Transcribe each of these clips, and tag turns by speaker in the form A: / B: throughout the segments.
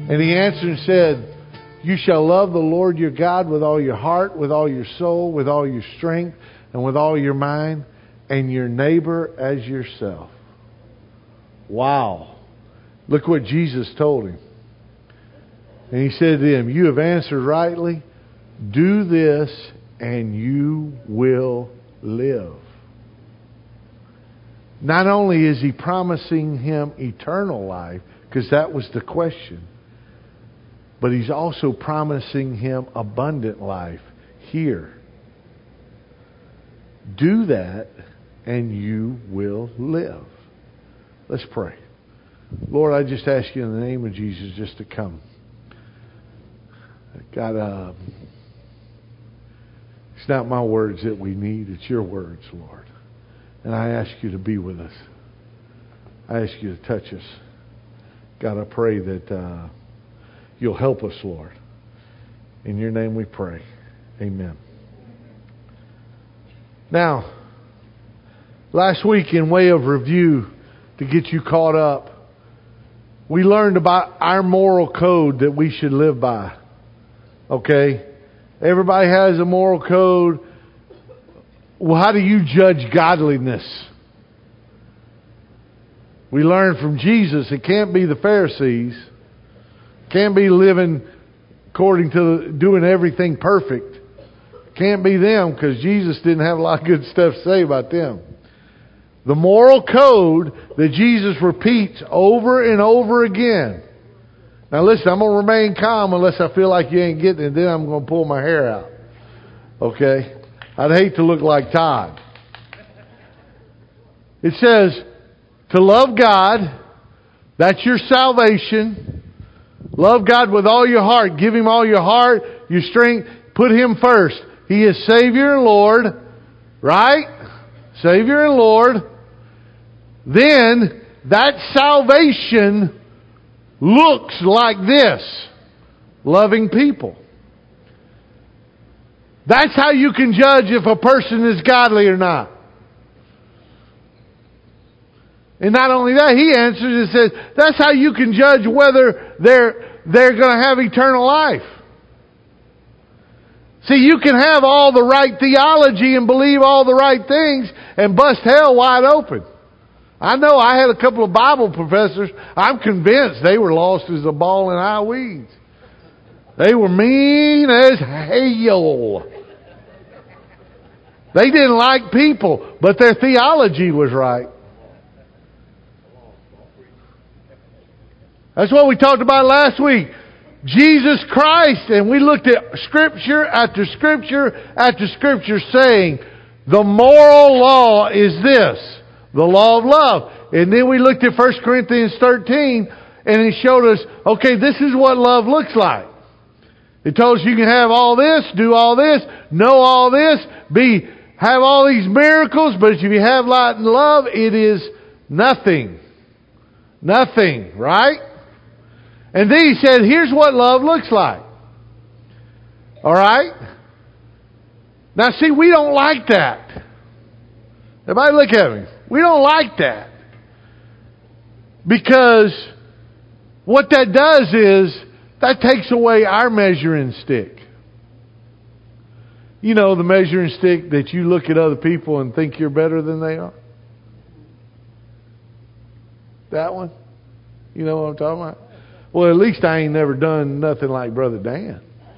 A: And he answered and said, you shall love the Lord your God with all your heart, with all your soul, with all your strength, and with all your mind, and your neighbor as yourself. Wow. Look what Jesus told him. And he said to him, you have answered rightly. Do this and you will live. Not only is he promising him eternal life, because that was the question, but he's also promising him abundant life here. Do that and you will live. Let's pray. Lord, I just ask you in the name of Jesus just to come. God, it's not my words that we need, it's your words, Lord. And I ask you to be with us. I ask you to touch us. God, I pray that you'll help us, Lord. In your name we pray. Amen. Now, last week, in way of review, to get you caught up, we learned about our moral code that we should live by. Okay? Everybody has a moral code. Well, how do you judge godliness? We learned from Jesus it can't be the Pharisees. Can't be living according to doing everything perfect. Can't be them, because Jesus didn't have a lot of good stuff to say about them. The moral code that Jesus repeats over and over again. Now listen, I'm going to remain calm unless I feel like you ain't getting it. Then I'm going to pull my hair out. Okay? I'd hate to look like Todd. It says to love God. That's your salvation. Love God with all your heart. Give Him all your heart, your strength. Put Him first. He is Savior and Lord. Right? Savior and Lord. Then that salvation looks like this. Loving people. That's how you can judge if a person is godly or not. And not only that, he answers and says, that's how you can judge whether they're going to have eternal life. See, you can have all the right theology and believe all the right things and bust hell wide open. I know I had a couple of Bible professors, I'm convinced they were lost as a ball in high weeds. They were mean as hell. They didn't like people, but their theology was right. That's what we talked about last week. Jesus Christ, and we looked at Scripture after Scripture after Scripture saying, the moral law is this, the law of love. And then we looked at 1 Corinthians 13, and it showed us, okay, this is what love looks like. It told us you can have all this, do all this, know all this, have all these miracles, but if you have light and love, it is nothing. Nothing, right? And then he said, here's what love looks like. Alright? Now see, we don't like that. Everybody look at me. We don't like that. Because what that does is, that takes away our measuring stick. You know, the measuring stick that you look at other people and think you're better than they are? That one? You know what I'm talking about? Well, at least I ain't never done nothing like Brother Dan.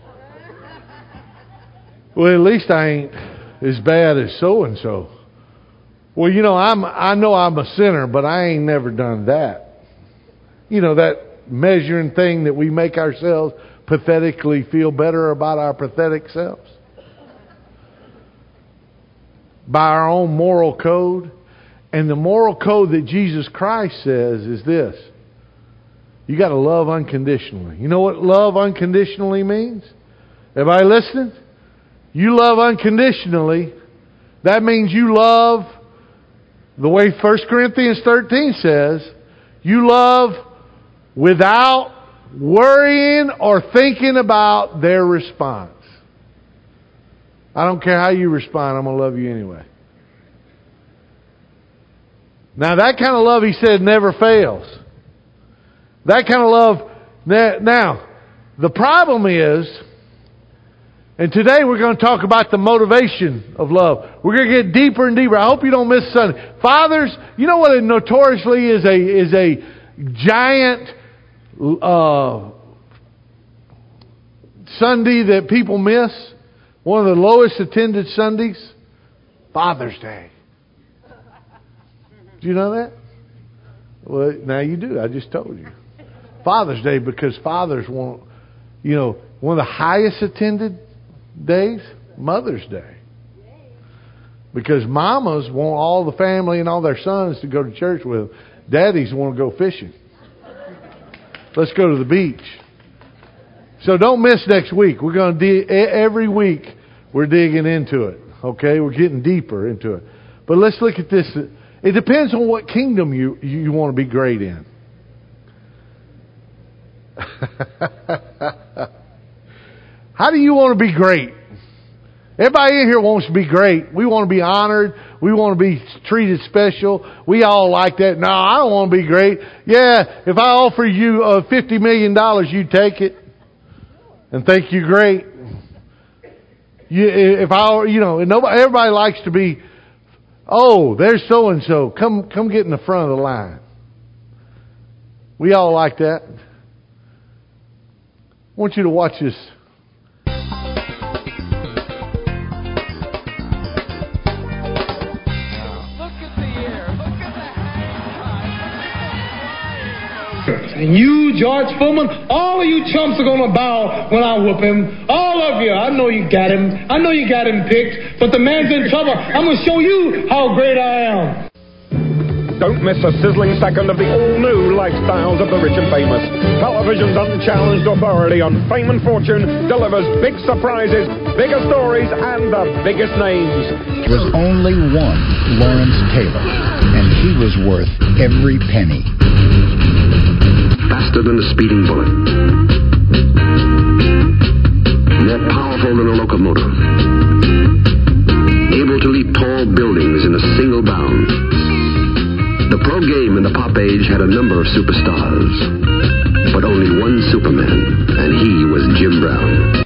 A: Well, at least I ain't as bad as so-and-so. Well, you know, I know I'm a sinner, but I ain't never done that. You know, that measuring thing that we make ourselves pathetically feel better about our pathetic selves. By our own moral code. And the moral code that Jesus Christ says is this. You got to love unconditionally. You know what love unconditionally means? Everybody listening? You love unconditionally. That means you love the way 1 Corinthians 13 says. You love without worrying or thinking about their response. I don't care how you respond, I'm going to love you anyway. Now that kind of love, he said, never fails. That kind of love Now, the problem is, and today we're going to talk about the motivation of love. We're going to get deeper and deeper. I hope you don't miss Sunday. Fathers, you know what it notoriously is a giant Sunday that people miss? One of the lowest attended Sundays? Father's Day. Do you know that? Well, now you do. I just told you. Father's Day, because fathers want, one of the highest attended days, Mother's Day. Because mamas want all the family and all their sons to go to church with them. Daddies want to go fishing. Let's go to the beach. So don't miss next week. We're going to every week we're digging into it. Okay, we're getting deeper into it. But let's look at this. It depends on what kingdom you want to be great in. How do you want to be great? Everybody in here wants to be great. We want to be honored. We want to be treated special. We all like that. No, I don't want to be great. Yeah, if I offer you $50 million, you take it and think you're great. Everybody likes to be, there's so and so. Come get in the front of the line. We all like that. I want you to watch this.
B: And you, George Foreman, all of you chumps are going to bow when I whoop him. All of you. I know you got him. I know you got him picked. But the man's in trouble. I'm going to show you how great I am.
C: Don't miss a sizzling second of the all-new lifestyles of the rich and famous. Television's unchallenged authority on fame and fortune delivers big surprises, bigger stories, and the biggest names.
D: There was only one Lawrence Taylor, and he was worth every penny.
E: Faster than a speeding bullet. More powerful than a locomotive. Able to leap tall buildings in a single bound. The pro game in the pop age had a number of superstars, but only one Superman, and he was Jim Brown.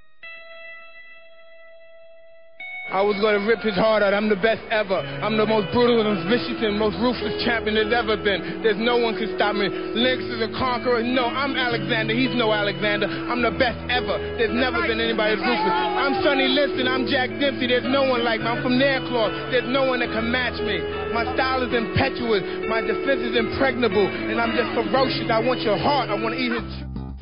F: I was going to rip his heart out. I'm the best ever. I'm the most brutal and vicious and most ruthless champion there's ever been. There's no one can stop me. Lynx is a conqueror. No, I'm Alexander. He's no Alexander. I'm the best ever. There's never been anybody as ruthless. I'm Sonny Liston. I'm Jack Dempsey. There's no one like me. I'm from Nairclaw. There's no one that can match me. My style is impetuous. My defense is impregnable. And I'm just ferocious. I want your heart. I want to eat his...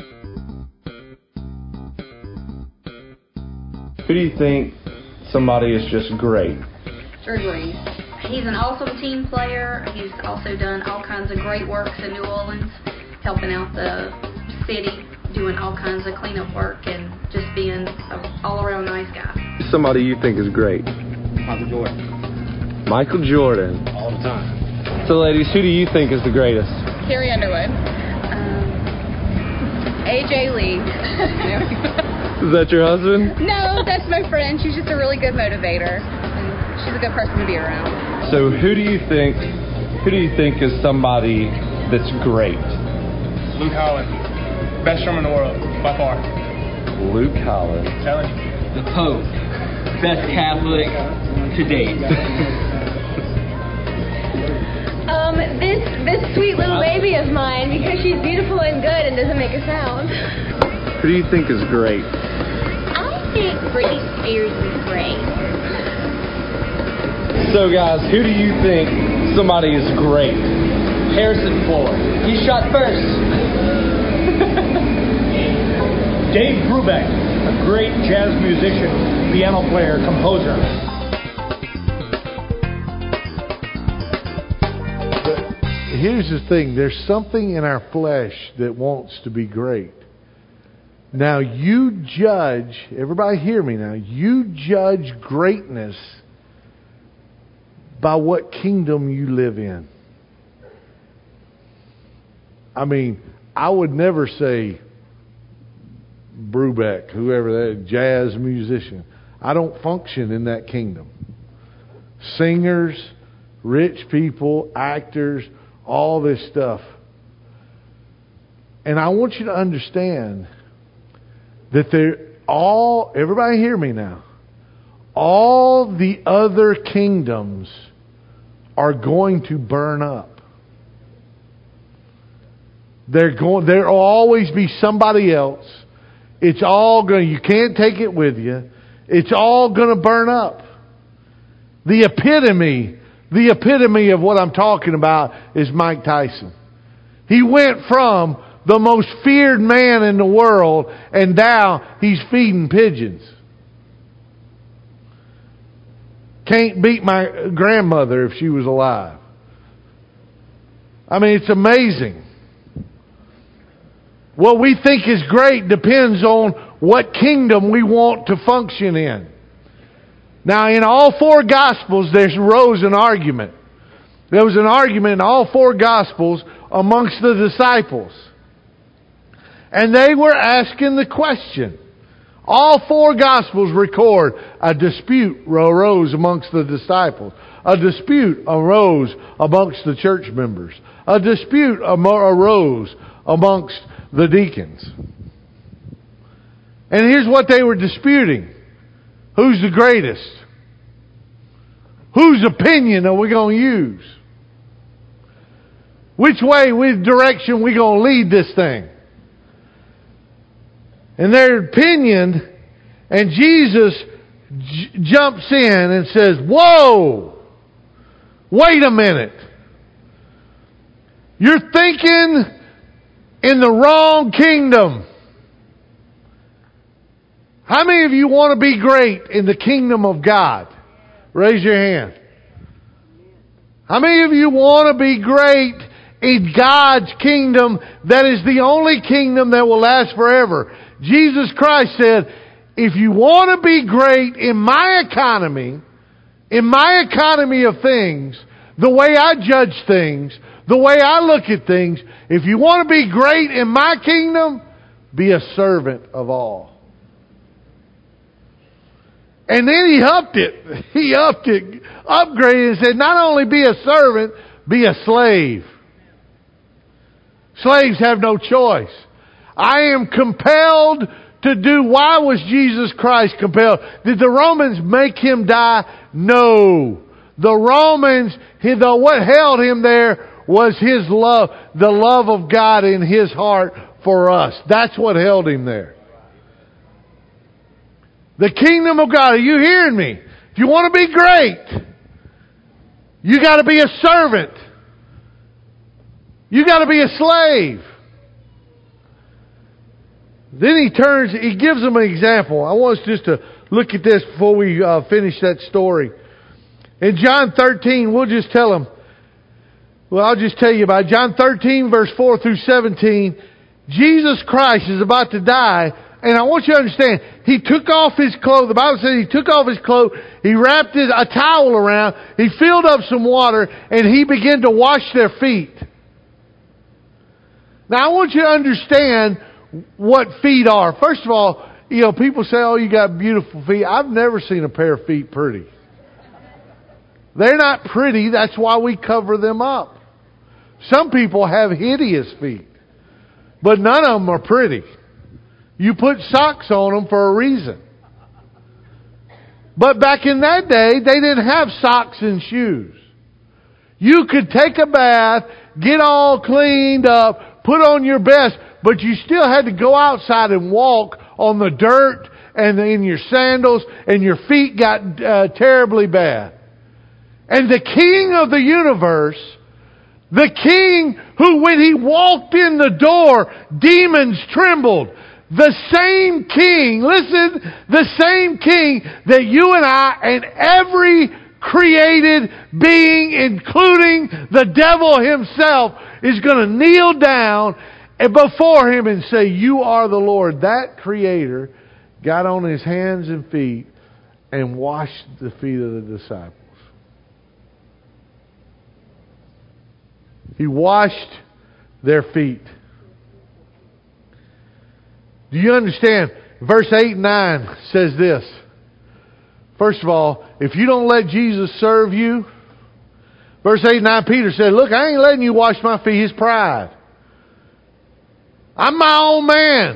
G: Who do you think somebody is just great?
H: Drew Brees. He's an awesome team player. He's also done all kinds of great works in New Orleans, helping out the city, doing all kinds of cleanup work, and just being an all-around nice guy.
G: Somebody you think is great?
B: Michael Jordan.
G: Michael Jordan.
B: All the time.
G: So, ladies, who do you think is the greatest?
I: Carrie Underwood. AJ Lee.
G: Is that your husband?
I: No, that's my friend. She's just a really good motivator, and she's a good person to be around.
G: So who do you think is somebody that's great?
F: Luke Holland. Best drummer in the world, by far.
G: Luke Holland.
F: I'm telling you.
J: The Pope. Best Catholic to date.
I: This sweet little baby of mine, because she's beautiful and good and doesn't make a sound.
G: Who do you think is great?
I: I think Britney Spears is great.
G: So, guys, who do you think somebody is great?
J: Harrison Ford. He shot first.
B: Dave Brubeck, a great jazz musician, piano player, composer.
A: Here's the thing. There's something in our flesh that wants to be great. Now you judge, everybody hear me now, you judge greatness by what kingdom you live in. I mean, I would never say Brubeck, whoever that jazz musician. I don't function in that kingdom. Singers, rich people, actors, all this stuff. And I want you to understand that everybody hear me now, all the other kingdoms are going to burn up. There'll always be somebody else. It's all going. You can't take it with you. It's all going to burn up. The epitome of what I'm talking about is Mike Tyson. He went from the most feared man in the world, and now he's feeding pigeons. Can't beat my grandmother if she was alive. I mean, it's amazing. What we think is great depends on what kingdom we want to function in. Now, in all four Gospels, there arose an argument. There was an argument in all four Gospels amongst the disciples. And they were asking the question. All four Gospels record a dispute arose amongst the disciples. A dispute arose amongst the church members. A dispute arose amongst the deacons. And here's what they were disputing. Who's the greatest? Whose opinion are we going to use? Which direction we going to lead this thing? And their opinion, and Jesus jumps in and says, "Whoa! Wait a minute. You're thinking in the wrong kingdom. How many of you want to be great in the kingdom of God? Raise your hand. How many of you want to be great in God's kingdom that is the only kingdom that will last forever? Jesus Christ said, if you want to be great in my economy of things, the way I judge things, the way I look at things, if you want to be great in my kingdom, be a servant of all. And then he upped it. He upgraded and said, not only be a servant, be a slave. Slaves have no choice. I am compelled to do. Why was Jesus Christ compelled? Did the Romans make him die? No. The Romans, what held him there was his love, the love of God in his heart for us. That's what held him there. The kingdom of God. Are you hearing me? If you want to be great, you got to be a servant. You got to be a slave. Then he gives them an example. I want us just to look at this before we finish that story. In John 13, we'll just tell them. Well, I'll just tell you about it. John 13, verse 4 through 17. Jesus Christ is about to die. And I want you to understand, he took off his clothes. The Bible says he took off his clothes. He wrapped a towel around. He filled up some water. And he began to wash their feet. Now, I want you to understand what feet are. First of all, people say, oh, you got beautiful feet. I've never seen a pair of feet pretty. They're not pretty. That's why we cover them up. Some people have hideous feet. But none of them are pretty. You put socks on them for a reason. But back in that day, they didn't have socks and shoes. You could take a bath, get all cleaned up, put on your best, but you still had to go outside and walk on the dirt and in your sandals, and your feet got terribly bad. And the King of the universe, the King who when he walked in the door, demons trembled. The same King, listen, the same King that you and I and every created being, including the devil himself, is going to kneel down before him and say, you are the Lord. That Creator got on his hands and feet and washed the feet of the disciples. He washed their feet. Do you understand? Verse 8 and 9 says this. First of all, if you don't let Jesus serve you, verse 8 and 9, Peter said, look, I ain't letting you wash my feet. His pride. I'm my own man.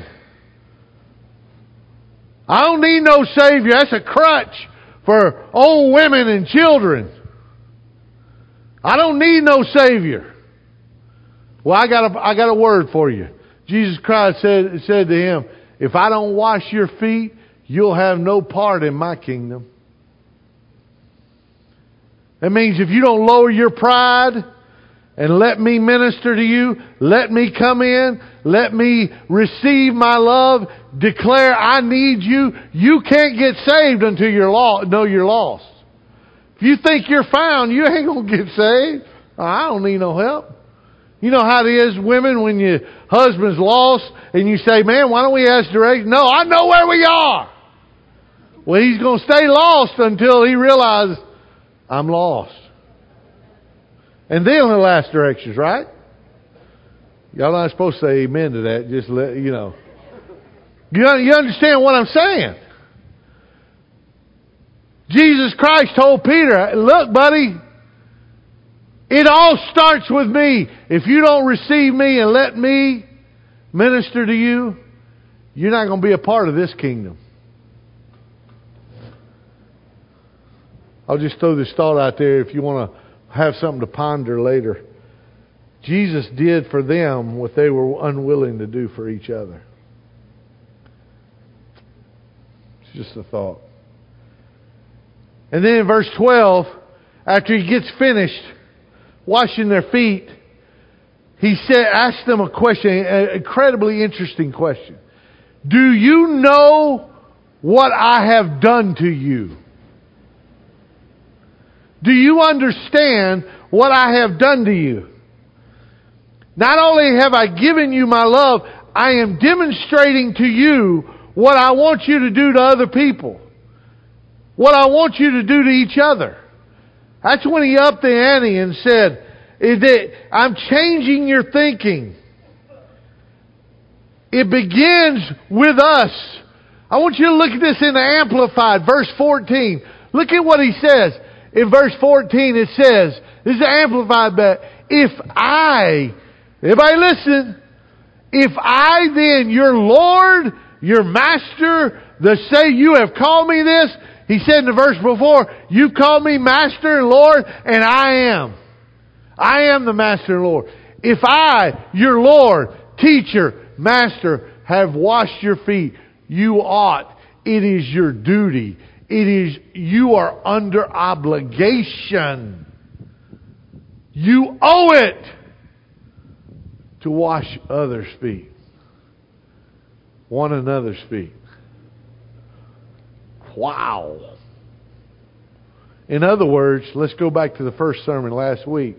A: I don't need no Savior. That's a crutch for old women and children. I don't need no Savior. Well, I got a word for you. Jesus Christ said to him, if I don't wash your feet, you'll have no part in my kingdom. That means if you don't lower your pride and let me minister to you, let me come in, let me receive my love, declare I need you, you can't get saved until you're lost. If you think you're found, you ain't going to get saved. I don't need no help. You know how it is, women, when your husband's lost and you say, man, why don't we ask directions? No, I know where we are. Well, he's going to stay lost until he realizes I'm lost. And then he'll ask directions, right? Y'all not supposed to say amen to that. Just let, you know. You understand what I'm saying? Jesus Christ told Peter, look, buddy, it all starts with me. If you don't receive me and let me minister to you, you're not going to be a part of this kingdom. I'll just throw this thought out there if you want to have something to ponder later. Jesus did for them what they were unwilling to do for each other. It's just a thought. And then in verse 12, after he gets finished washing their feet, he asked them a question, an incredibly interesting question. Do you know what I have done to you? Do you understand what I have done to you? Not only have I given you my love, I am demonstrating to you what I want you to do to other people. What I want you to do to each other. That's when he upped the ante and said, I'm changing your thinking. It begins with us. I want you to look at this in the Amplified, verse 14. Look at what he says. In verse 14 it says, this is the Amplified, but everybody listen, if I then, your Lord, your Master, say you have called me this, he said in the verse before, you called me Master and Lord, and I am. I am the Master and Lord. If I, your Lord, teacher, Master, have washed your feet, you ought. It is your duty. You are under obligation. You owe it to wash others' feet. One another's feet. Wow. In other words, let's go back to the first sermon last week.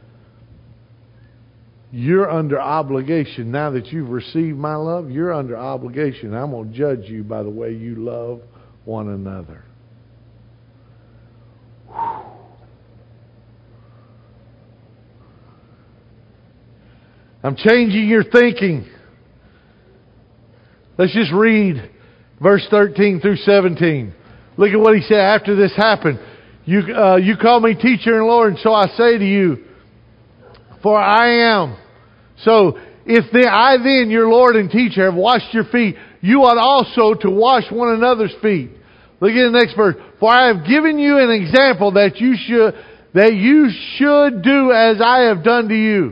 A: You're under obligation. Now that you've received my love, you're under obligation. I'm going to judge you by the way you love one another. I'm changing your thinking. Let's just read verse 13 through 17. Look at what he said after this happened. You call me teacher and Lord, and so I say to you, for I am. So, if I then, your Lord and teacher, have washed your feet, you ought also to wash one another's feet. Look at the next verse. For I have given you an example that you should do as I have done to you.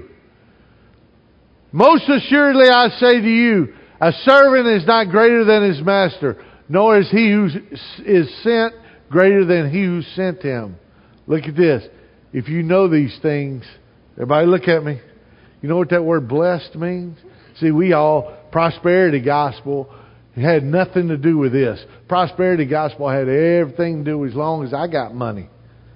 A: Most assuredly I say to you, a servant is not greater than his master, nor is he who is sent greater than he who sent him. Look at this. If you know these things, everybody look at me. You know what that word blessed means? See, prosperity gospel had nothing to do with this. Prosperity gospel had everything to do as long as I got money.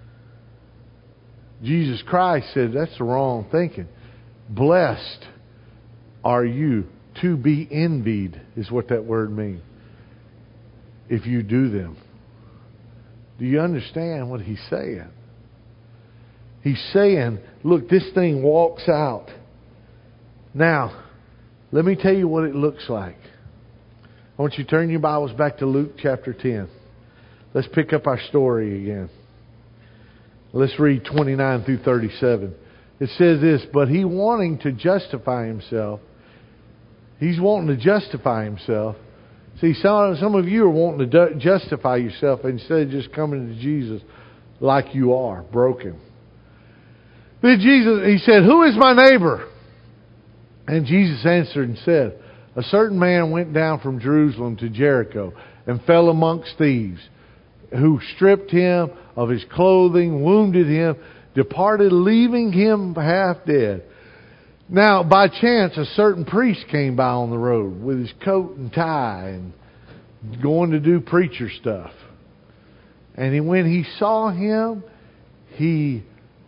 A: Jesus Christ said that's the wrong thinking. Blessed are you. To be envied is what that word means. If you do them. Do you understand what he's saying? He's saying, look, this thing walks out. Now, let me tell you what it looks like. I want you to turn your Bibles back to Luke chapter 10. Let's pick up our story again. Let's read 29 through 37. It says this, but he wanting to justify himself, He's wanting to justify himself. See, some of you are wanting to justify yourself instead of just coming to Jesus like you are, broken. Then Jesus, he said, "Who is my neighbor?" And Jesus answered and said, "A certain man went down from Jerusalem to Jericho and fell amongst thieves, who stripped him of his clothing, wounded him, departed, leaving him half dead. Now, by chance, a certain priest came by on the road with his coat and tie and going to do preacher stuff. And when he saw him, he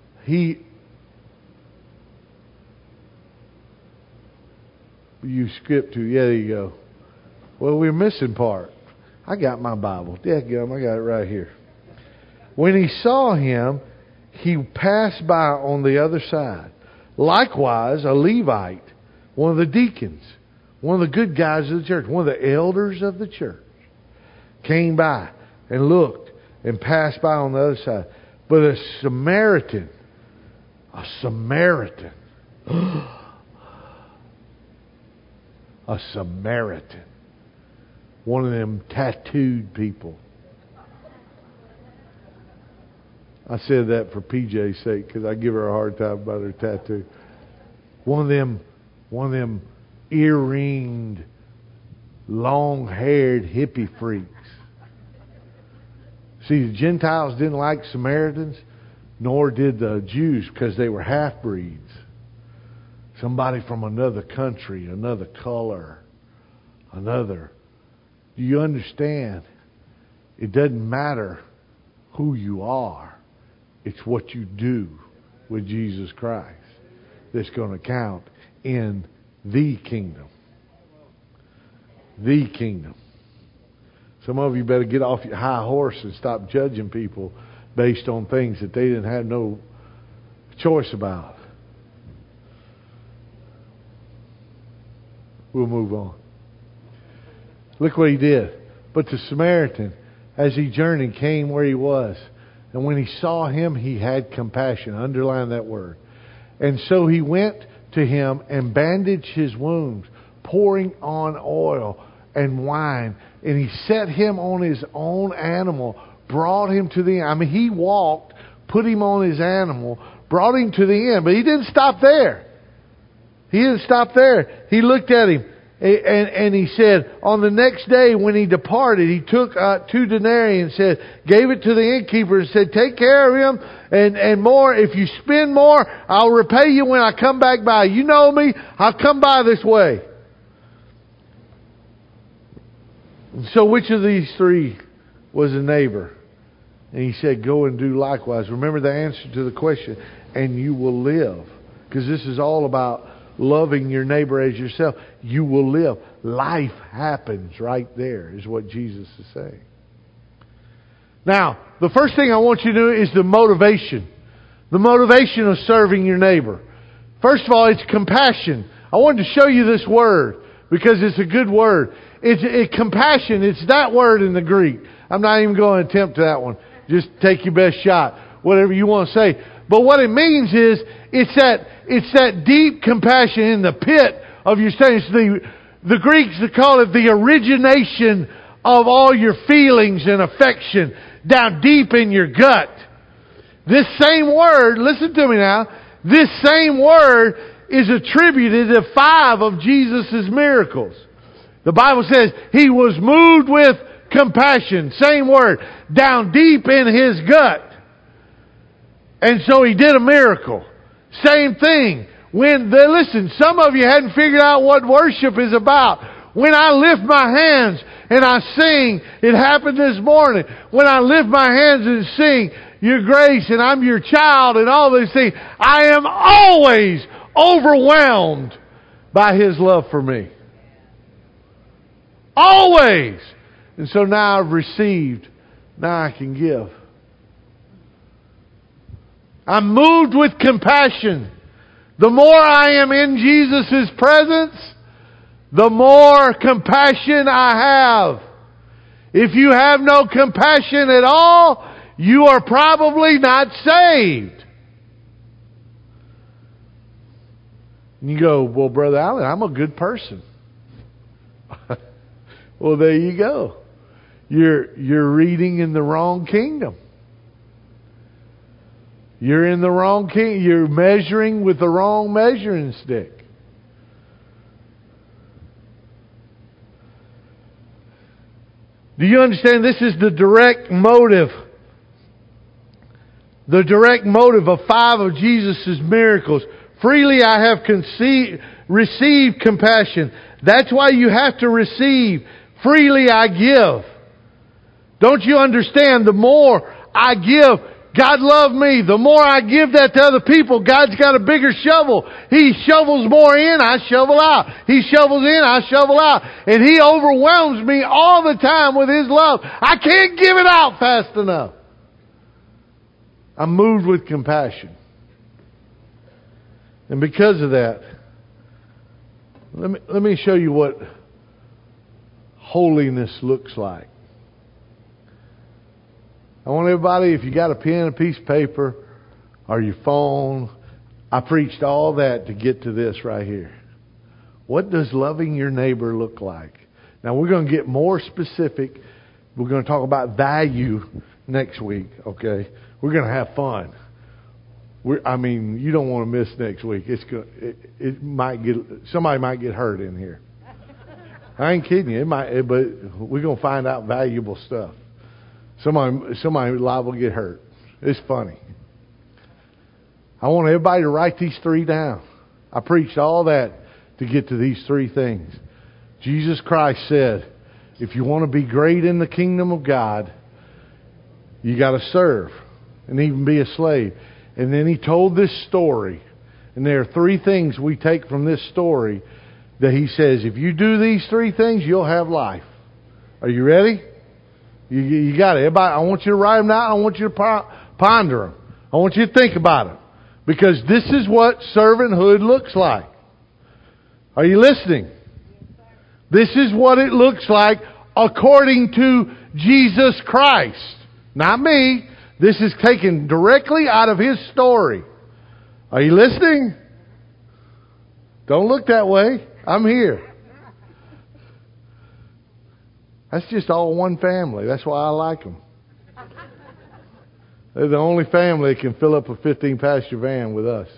A: you skipped to, yeah, there you go. Well, we're missing part. I got my Bible. Dadgum, I got it right here. When he saw him, he passed by on the other side. Likewise, a Levite, one of the deacons, one of the good guys of the church, one of the elders of the church, came by and looked and passed by on the other side. But a Samaritan, a Samaritan, one of them tattooed people. I said that for PJ's sake because I give her a hard time about her tattoo. One of them ear-ringed, long-haired hippie freaks. See, the Gentiles didn't like Samaritans, nor did the Jews, because they were half-breeds. Somebody from another country, another color, another. Do you understand? It doesn't matter who you are. It's what you do with Jesus Christ that's going to count in the kingdom. The kingdom. Some of you better get off your high horse and stop judging people based on things that they didn't have no choice about. We'll move on. Look what he did. But the Samaritan, as he journeyed, came where he was. And when he saw him, he had compassion. Underline that word. And so he went to him and bandaged his wounds, pouring on oil and wine. And he set him on his own animal, brought him to the end. I mean, he walked, put him on his animal, brought him to the end. But he didn't stop there. He didn't stop there. He looked at him. And he said, on the next day when he departed, he took 2 denarii and said, gave it to the innkeeper and said, take care of him and more. If you spend more, I'll repay you when I come back by. You know me, I'll come by this way. So which of these 3 was a neighbor? And he said, go and do likewise. Remember the answer to the question, and you will live. Because this is all about loving your neighbor as yourself. You will live. Life happens right there, is what Jesus is saying. Now, the first thing I want you to do is the motivation. The motivation of serving your neighbor. First of all, it's compassion. I wanted to show you this word because it's a good word. Compassion, it's that word in the Greek. I'm not even going to attempt that one. Just take your best shot. Whatever you want to say. But what it means is, it's that deep compassion in the pit of your stomach. The Greeks call it the origination of all your feelings and affection down deep in your gut. This same word, listen to me now, this same word is attributed to 5 of Jesus' miracles. The Bible says he was moved with compassion. Same word. Down deep in his gut. And so he did a miracle. Same thing. Listen, some of you hadn't figured out what worship is about. When I lift my hands and I sing, it happened this morning. When I lift my hands and sing, your grace and I'm your child and all these things, I am always overwhelmed by his love for me. Always. And so now I've received. Now I can give. I'm moved with compassion. The more I am in Jesus' presence, the more compassion I have. If you have no compassion at all, you are probably not saved. And you go, well, Brother Allen, I'm a good person. Well, there you go. You're reading in the wrong kingdom. You're in the wrong kingdom. You're measuring with the wrong measuring stick. Do you understand? This is the direct motive. The direct motive of 5 of Jesus' miracles. Freely I have received compassion. That's why you have to receive. Freely I give. Don't you understand? The more I give, God loved me. The more I give that to other people, God's got a bigger shovel. He shovels more in, I shovel out. He shovels in, I shovel out. And He overwhelms me all the time with His love. I can't give it out fast enough. I'm moved with compassion. And because of that, let me show you what holiness looks like. I want everybody, if you got a pen, a piece of paper, or your phone, I preached all that to get to this right here. What does loving your neighbor look like? Now we're going to get more specific. We're going to talk about value next week, okay? We're going to have fun. You don't want to miss next week. Somebody might get hurt in here. I ain't kidding you. But we're going to find out valuable stuff. Somebody liable to get hurt. It's funny. I want everybody to write these 3 down. I preached all that to get to these 3 things. Jesus Christ said, if you want to be great in the kingdom of God, you got to serve and even be a slave. And then He told this story. And there are 3 things we take from this story that He says, if you do these 3 things, you'll have life. Are you ready? You got it. Everybody, I want you to write them down. I want you to ponder them. I want you to think about them. Because this is what servanthood looks like. Are you listening? This is what it looks like according to Jesus Christ. Not me. This is taken directly out of His story. Are you listening? Don't look that way. I'm here. That's just all one family. That's why I like them. They're the only family that can fill up a 15-passenger van with us.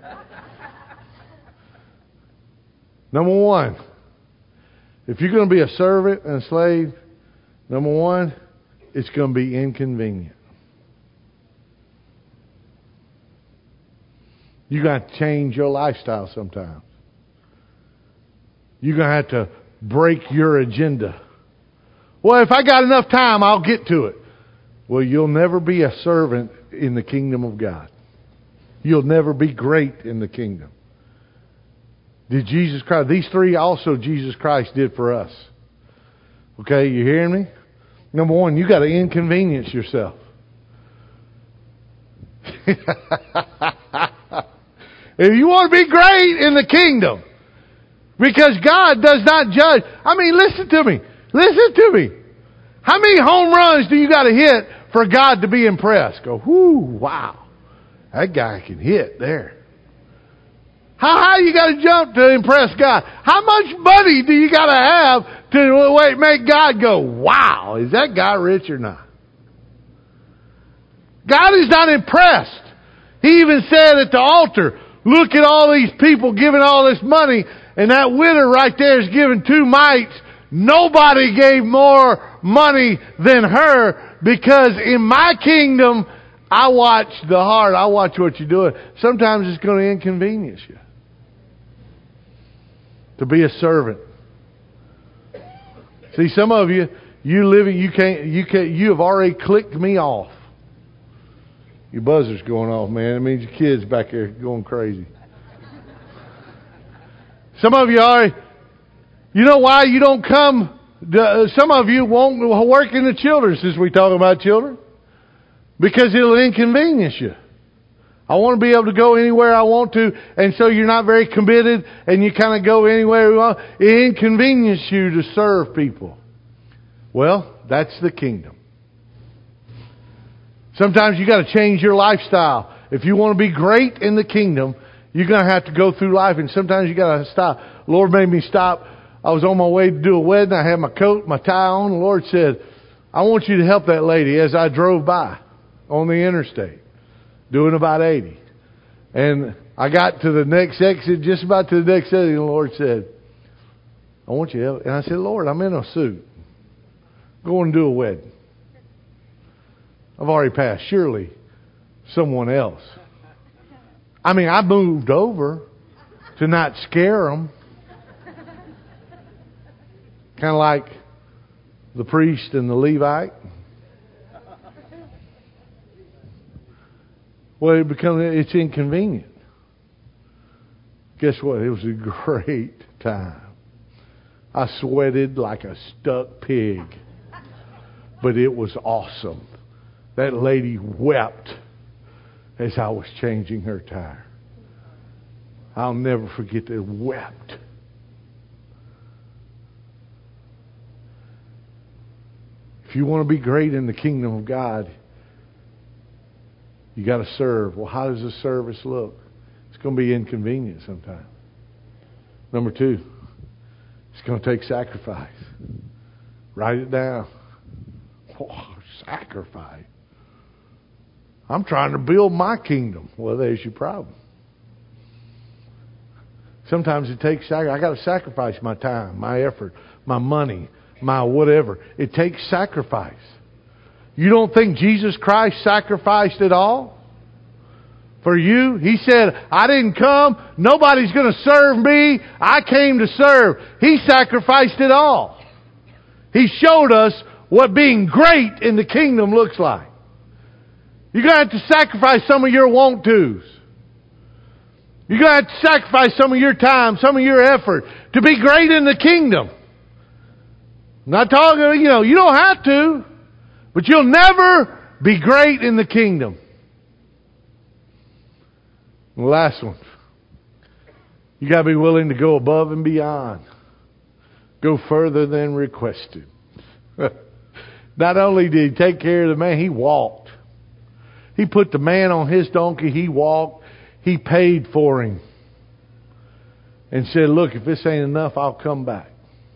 A: Number 1, if you're going to be a servant and a slave, number 1, it's going to be inconvenient. You're going to have to change your lifestyle sometimes. You're going to have to break your agenda. Well, if I got enough time, I'll get to it. Well, you'll never be a servant in the kingdom of God. You'll never be great in the kingdom. Did Jesus Christ? These 3 also Jesus Christ did for us. Okay, you hearing me? Number 1, you got to inconvenience yourself. If you want to be great in the kingdom, because God does not judge. Listen to me. Listen to me. How many home runs do you got to hit for God to be impressed? Go, whoo, wow. That guy can hit there. How high you got to jump to impress God? How much money do you got to have to make God go, wow, is that guy rich or not? God is not impressed. He even said at the altar, look at all these people giving all this money, and that widow right there is giving 2 mites. Nobody gave more money than her, because in my kingdom, I watch the heart. I watch what you're doing. Sometimes it's going to inconvenience you to be a servant. See, some of you you have already clicked me off. Your buzzer's going off, man. It means your kids back there going crazy. Some of you are. You know why you don't come? Some of you won't work in the children, since we talk about children, because it'll inconvenience you. I want to be able to go anywhere I want to, and so you're not very committed, and you kind of go anywhere you want. It inconveniences you to serve people. Well, that's the kingdom. Sometimes you got to change your lifestyle. If you want to be great in the kingdom, you're going to have to go through life, and sometimes you got to stop. Lord made me stop I was on my way to do a wedding. I had my coat, my tie on. The Lord said, I want you to help that lady as I drove by on the interstate, doing about 80. And I got to the next exit, just about to the next exit, and the Lord said, I want you to help. And I said, Lord, I'm in a suit. Going to do a wedding. I've already passed. Surely someone else. I mean, I moved over to not scare them. Kind of like the priest and the Levite. Well, it's inconvenient. Guess what? It was a great time. I sweated like a stuck pig. But it was awesome. That lady wept as I was changing her tire. I'll never forget that. Wept. If you want to be great in the kingdom of God, you got to serve. Well, how does the service look? It's going to be inconvenient sometimes. Number 2, it's going to take sacrifice. Write it down. Oh, sacrifice. I'm trying to build my kingdom. Well, there's your problem. Sometimes it takes sacrifice. I got to sacrifice my time, my effort, my money, my whatever. It takes sacrifice. You don't think Jesus Christ sacrificed it all for you? He said, I didn't come. Nobody's going to serve me. I came to serve. He sacrificed it all. He showed us what being great in the kingdom looks like. You're going to have to sacrifice some of your want-tos. You're going to have to sacrifice some of your time, some of your effort to be great in the kingdom. I'm not talking, you don't have to, but you'll never be great in the kingdom. And the last one. You got to be willing to go above and beyond. Go further than requested. Not only did he take care of the man, he walked. He put the man on his donkey, he walked. He paid for him. And said, look, if this ain't enough, I'll come back.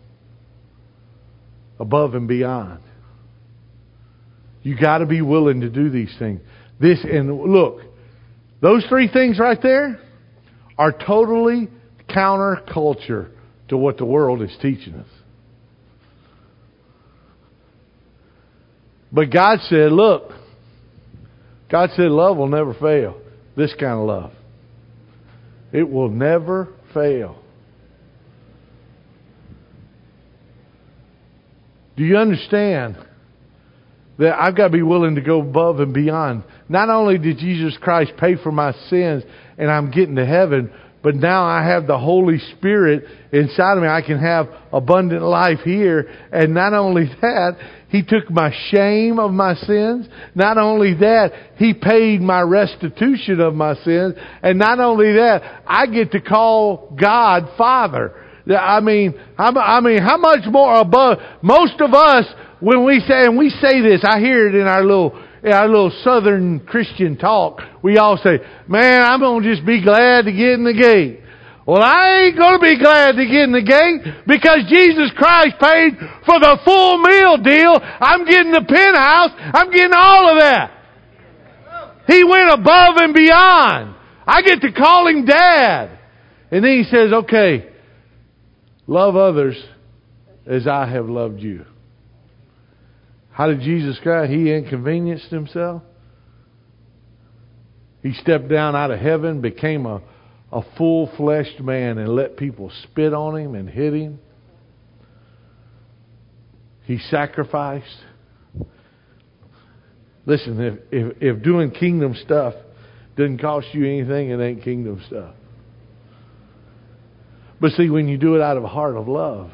A: Above and beyond. You got to be willing to do these things. Look, those 3 things right there are totally counterculture to what the world is teaching us. But God said, look, God said love will never fail. This kind of love. It will never fail. Do you understand that I've got to be willing to go above and beyond? Not only did Jesus Christ pay for my sins and I'm getting to heaven, but now I have the Holy Spirit inside of me. I can have abundant life here. And not only that, He took my shame of my sins. Not only that, He paid my restitution of my sins. And not only that, I get to call God Father. I mean, how much more above? Most of us, when we say this, I hear it in our little Southern Christian talk. We all say, man, I'm going to just be glad to get in the gate. Well, I ain't going to be glad to get in the gate because Jesus Christ paid for the full meal deal. I'm getting the penthouse. I'm getting all of that. He went above and beyond. I get to call Him Dad. And then He says, okay, love others as I have loved you. How did Jesus Christ? He inconvenienced Himself. He stepped down out of heaven, became a full-fleshed man and let people spit on Him and hit Him. He sacrificed. Listen, if doing kingdom stuff doesn't cost you anything, it ain't kingdom stuff. But see, when you do it out of a heart of love,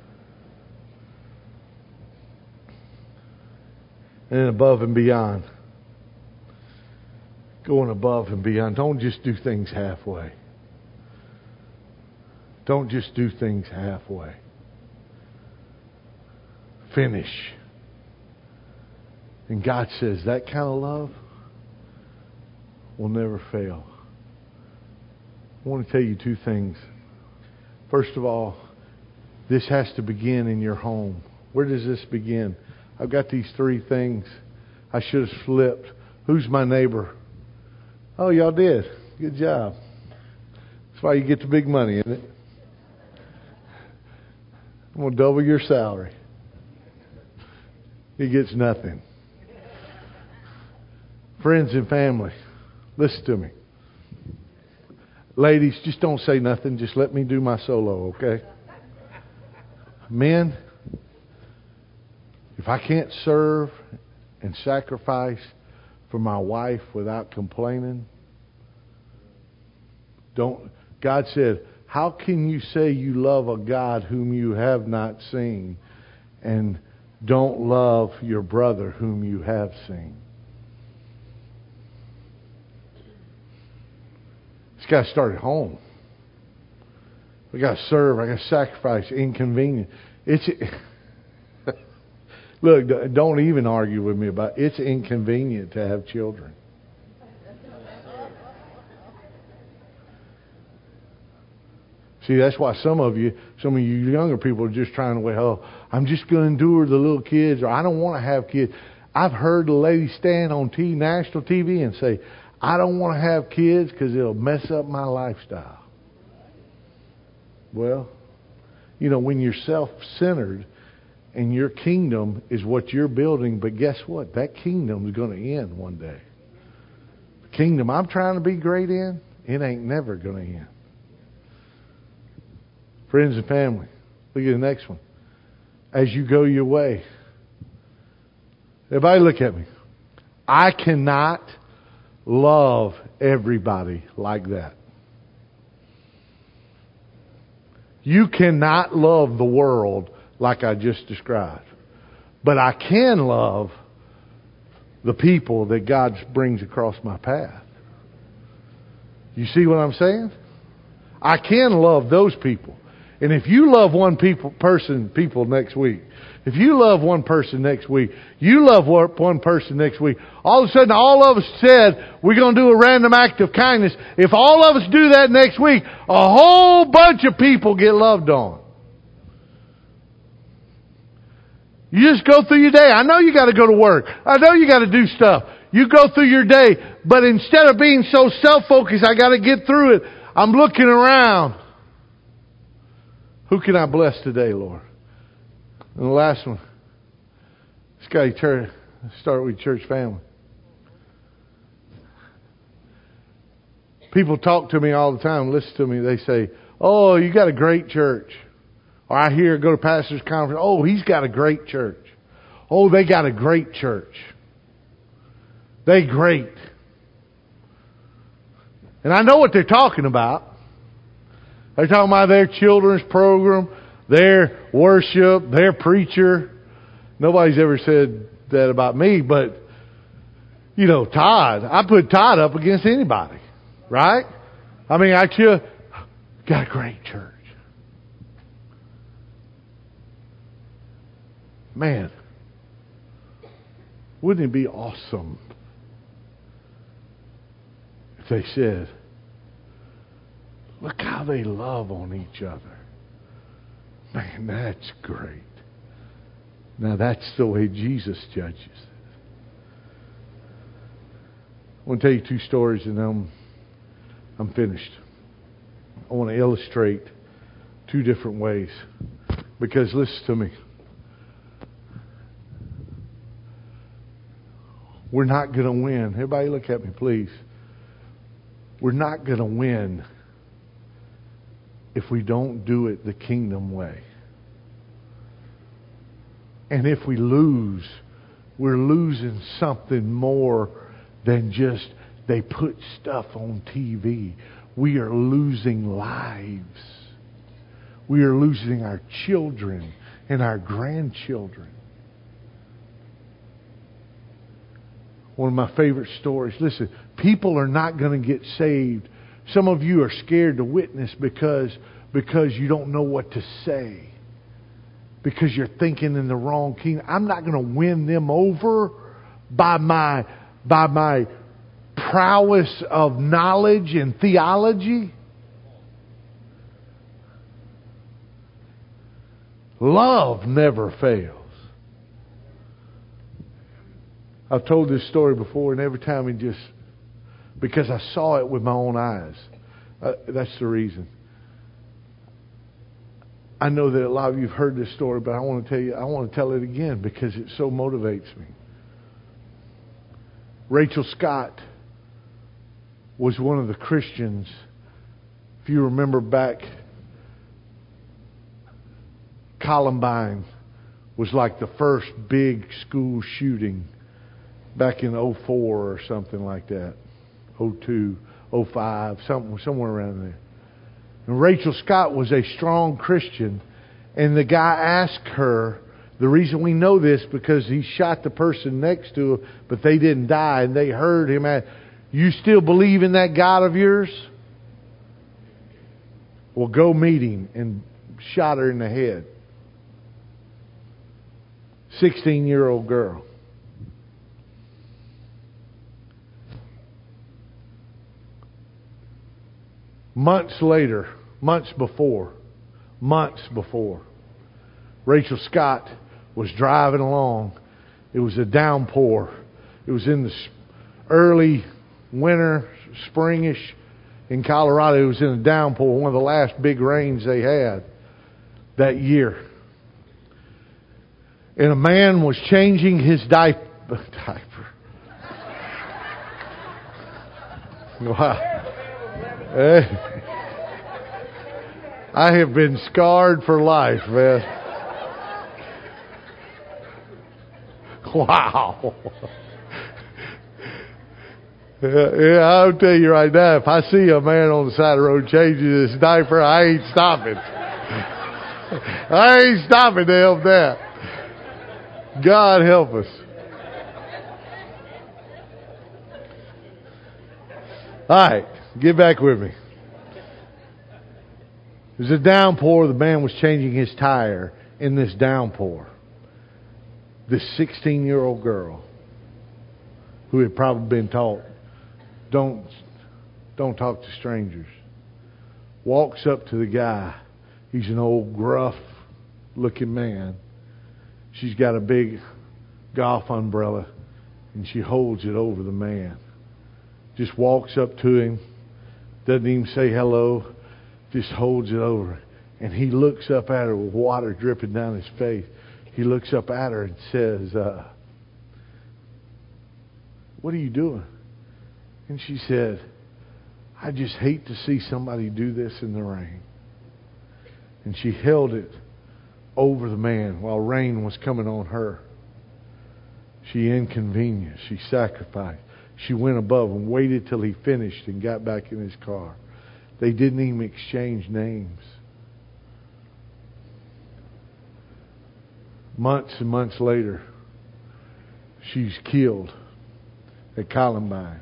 A: and above and beyond. Going above and beyond. Don't just do things halfway. Don't just do things halfway. Finish. And God says that kind of love will never fail. I want to tell you 2 things. First of all, This has to begin in your home. Where does this begin? I've got these 3 things. I should have flipped. Who's my neighbor? Oh, y'all did. Good job. That's why you get the big money, isn't it? I'm going to double your salary. He gets nothing. Friends and family, listen to me. Ladies, just don't say nothing. Just let me do my solo, okay? Men, if I can't serve and sacrifice for my wife without complaining, don't. God said, how can you say you love a God whom you have not seen and don't love your brother whom you have seen? It's got to start at home. We got to serve. I got to sacrifice. Inconvenient. Look, don't even argue with me about it. It's inconvenient to have children. See, that's why some of you younger people are just trying to wait. Oh, I'm just going to endure the little kids, or I don't want to have kids. I've heard the lady stand on national TV and say, I don't want to have kids because it'll mess up my lifestyle. Well, when you're self-centered and your kingdom is what you're building, but guess what? That kingdom is going to end one day. The kingdom I'm trying to be great in, it ain't never going to end. Friends and family, look at the next one. As you go your way. Everybody look at me. I cannot love everybody like that. You cannot love the world like I just described. But I can love the people that God brings across my path. You see what I'm saying? I can love those people. And if you love one people next week, if you love one person next week, you love one person next week, all of a sudden all of us said we're going to do a random act of kindness. If all of us do that next week, a whole bunch of people get loved on. You just go through your day. I know you got to go to work. I know you got to do stuff. You go through your day. But instead of being so self-focused, I got to get through it, I'm looking around. Who can I bless today, Lord? And the last one. It's got to start with church family. People talk to me all the time, listen to me. They say, oh, you got a great church. Or I go to pastor's conference. Oh, he's got a great church. Oh, they got a great church. They great. And I know what they're talking about. They're talking about their children's program, their worship, their preacher. Nobody's ever said that about me, but, Todd. I put Todd up against anybody, right? I mean, I just got a great church. Man, wouldn't it be awesome if they said, look how they love on each other. Man, that's great. Now that's the way Jesus judges it. I want to tell you 2 stories and then I'm finished. I want to illustrate 2 different ways. Because listen to me. We're not going to win. Everybody look at me, please. We're not going to win if we don't do it the kingdom way. And if we lose, we're losing something more than just they put stuff on TV. We are losing lives. We are losing our children and our grandchildren. One of my favorite stories. Listen, people are not going to get saved. Some of you are scared to witness because you don't know what to say. Because you're thinking in the wrong kingdom. I'm not going to win them over by my prowess of knowledge and theology. Love never fails. I've told this story before, and every time because I saw it with my own eyes. That's the reason. I know that a lot of you have heard this story, but I want to tell it again because it so motivates me. Rachel Scott was one of the Christians. If you remember back, Columbine was like the first big school shooting back in 2004 or something like that. 2002, 2005, somewhere around there. And Rachel Scott was a strong Christian, and the guy asked her, the reason we know this because he shot the person next to her, but they didn't die, and they heard him ask, "You still believe in that God of yours?" Well, go meet him, and shot her in the head. 16-year-old girl. Months before, Rachel Scott was driving along. It was a downpour. It was in the early winter, springish in Colorado. It was in a downpour, one of the last big rains they had that year. And a man was changing his diaper. Wow. I have been scarred for life, man. Wow. Yeah, I'll tell you right now, if I see a man on the side of the road changing his diaper, I ain't stopping. I ain't stopping to help that. God help us. All right, get back with me. It was a downpour. The man was changing his tire in this downpour. This 16-year-old girl, who had probably been taught, don't talk to strangers, walks up to the guy. He's an old, gruff-looking man. She's got a big golf umbrella, and she holds it over the man. Just walks up to him, doesn't even say hello, just holds it over. And he looks up at her with water dripping down his face. He looks up at her and says, "What are you doing?" And she said, "I just hate to see somebody do this in the rain." And she held it over the man while rain was coming on her. She inconvenienced. She sacrificed. She went above and waited till he finished and got back in his car. They didn't even exchange names. Months and months later, she's killed at Columbine.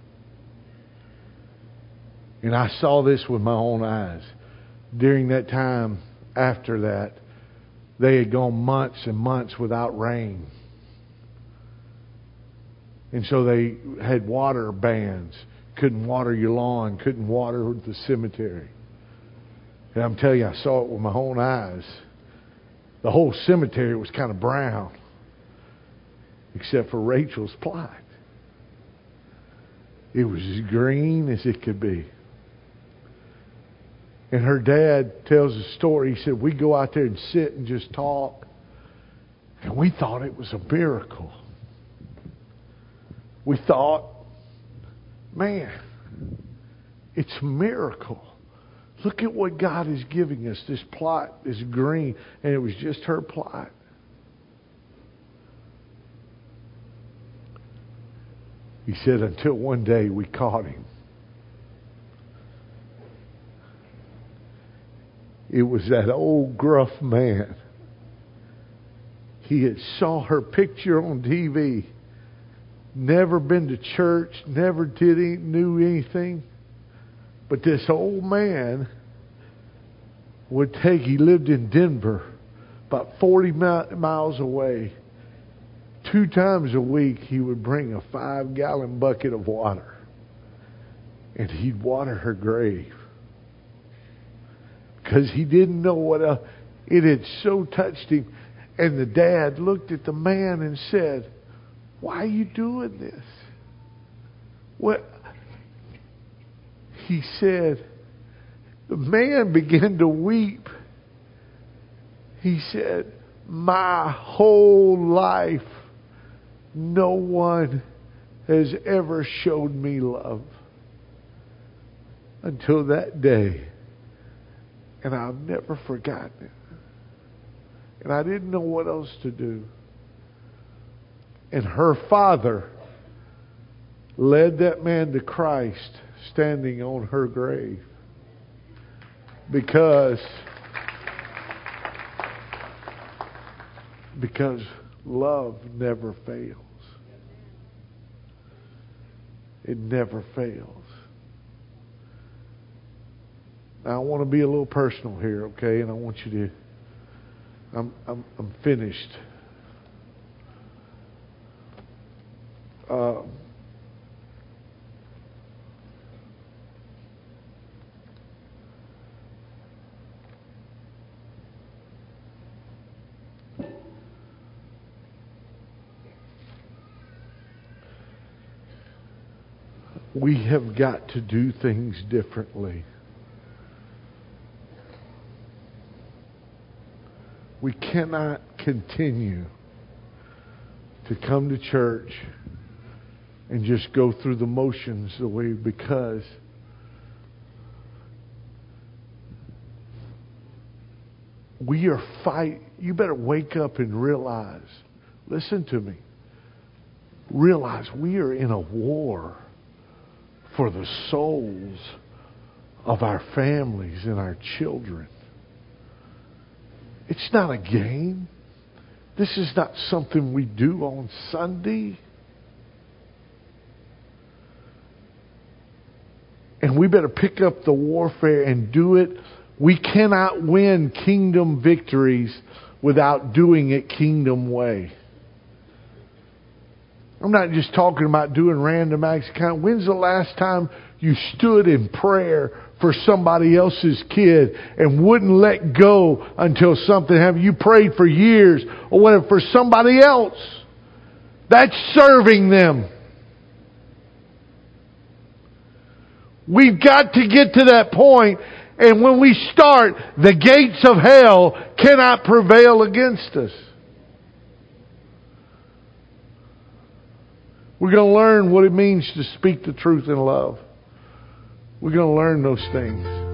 A: And I saw this with my own eyes. During that time, after that, they had gone months and months without rain. And so they had water bans. Couldn't water your lawn. Couldn't water the cemetery. And I'm telling you, I saw it with my own eyes. The whole cemetery was kind of brown. Except for Rachel's plot. It was as green as it could be. And her dad tells a story. He said, we go out there and sit and just talk. And we thought it was a miracle. We thought, man, it's a miracle. Look at what God is giving us. This plot is green. And it was just her plot. He said, until one day we caught him. It was that old gruff man. He had saw her picture on TV. Never been to church. Never knew anything. But this old man would he lived in Denver, about 40 miles away. 2 times a week he would bring a 5-gallon bucket of water. And he'd water her grave. Because he didn't know what else. It had so touched him. And the dad looked at the man and said, "Why are you doing this?" What? He said, the man began to weep. He said, "My whole life, no one has ever showed me love until that day. And I've never forgotten it. And I didn't know what else to do." And her father led that man to Christ standing on her grave. Because love never fails. It never fails. Now, I want to be a little personal here, okay? And I want you to... I'm finished. We have got to do things differently. We cannot continue to come to church and just go through the motions the way, because we are fighting. You better wake up and realize, listen to me, realize we are in a war for the souls of our families and our children. It's not a game. This is not something we do on Sunday. And we better pick up the warfare and do it. We cannot win kingdom victories without doing it kingdom way. I'm not just talking about doing random acts of kindness. When's the last time you stood in prayer for somebody else's kid and wouldn't let go until something happened? You prayed for years or whatever for somebody else. That's serving them. We've got to get to that point, and when we start, the gates of hell cannot prevail against us. We're going to learn what it means to speak the truth in love. We're going to learn those things.